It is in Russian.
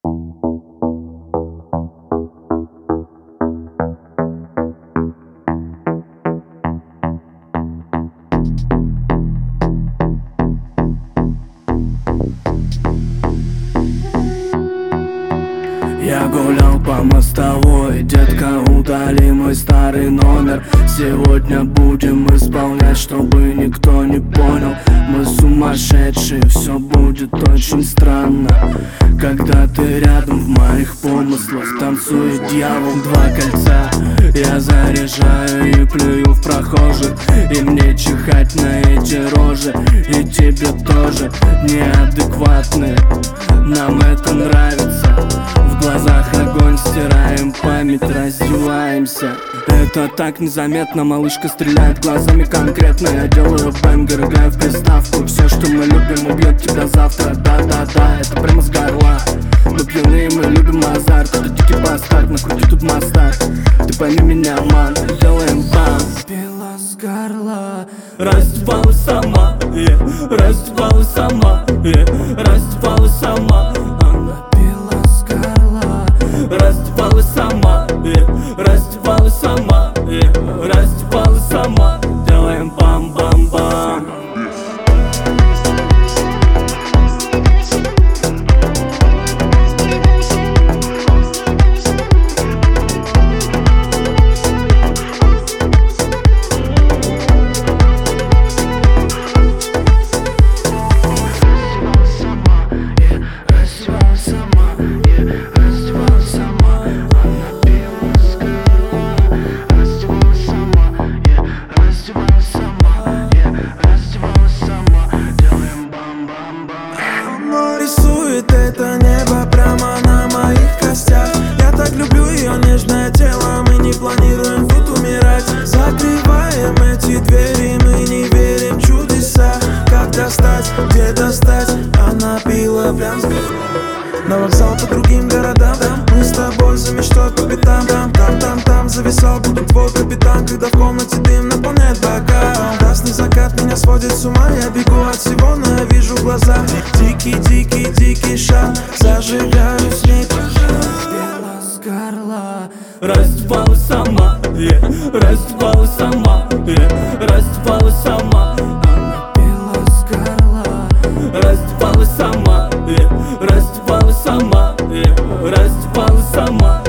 Я гулял по мостовой, детка, удали мой старый номер. Сегодня будем исполнять, чтобы никто не понял. Мы сумасшедшие, все будет очень странно, когда ты рядом в моих помыслах танцует дьявол. Два кольца я заряжаю и плюю в прохожих, и мне чихать на эти рожи, и тебе тоже неадекватные. Нам это нравится. В глазах огонь, стираем память, раздеваемся. Это так незаметно, малышка стреляет глазами конкретно. Я делаю бэнгер, играю в приставку. Все, что мы любим, убьет тебя завтра. Да-да-да, это прямо с горла. Мы пьяные, мы любим азарт. Это дикий бастард, накрути тут мастард. Ты пойми меня, ман, делаем бам. Пила с горла, раздевалась сама, раздевалась сама, раздевалась сама. Раздевалась сама, раздевалась сама, раздевалась сама. Делаем бам-бам-бам. Это небо прямо на моих костях. Я так люблю ее нежное тело. Мы не планируем тут умирать. Закрываем эти двери, мы не верим в чудеса. Как достать, где достать? Она пила прям с горла. На вокзал по другим городам. Мы с тобой за мечтой по пятам. Там зависал, буду твой капитан. Когда в комнате дым наполняет бокал. Красный закат меня сводит с ума. Я бегу от всего, но я вижу глаза. Дикий шаг, зажигаю с ней пожар. Пила с горла, раздевалась сама, раздевалась сама, раздевалась сама. Она пила с горла, раздевалась сама, раздевалась сама, раздевалась сама.